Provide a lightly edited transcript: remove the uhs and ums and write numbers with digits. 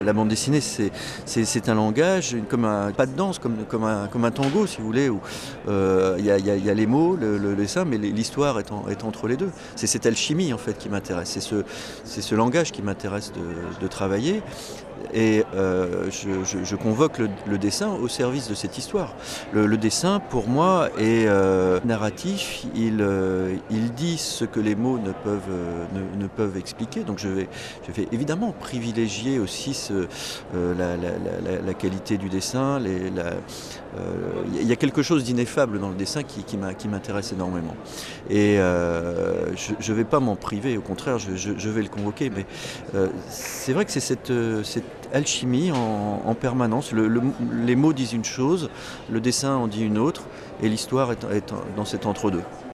La bande dessinée, c'est un langage, comme un pas de danse, comme un tango, si vous voulez, où il y a les mots, le dessin, mais l'histoire est entre les deux. C'est cette alchimie, en fait, qui m'intéresse. C'est ce langage qui m'intéresse de travailler. Et je convoque le dessin au service de cette histoire. Le dessin, pour moi, est narratif. Il dit ce que les mots ne peuvent expliquer. Donc je vais évidemment privilégier aussi la qualité du dessin. Il y a quelque chose d'ineffable dans le dessin qui m'intéresse énormément. Et je ne vais pas m'en priver, au contraire, je vais le convoquer. Mais c'est vrai que c'est cette alchimie en permanence. Les mots disent une chose, le dessin en dit une autre, et l'histoire est dans cet entre-deux.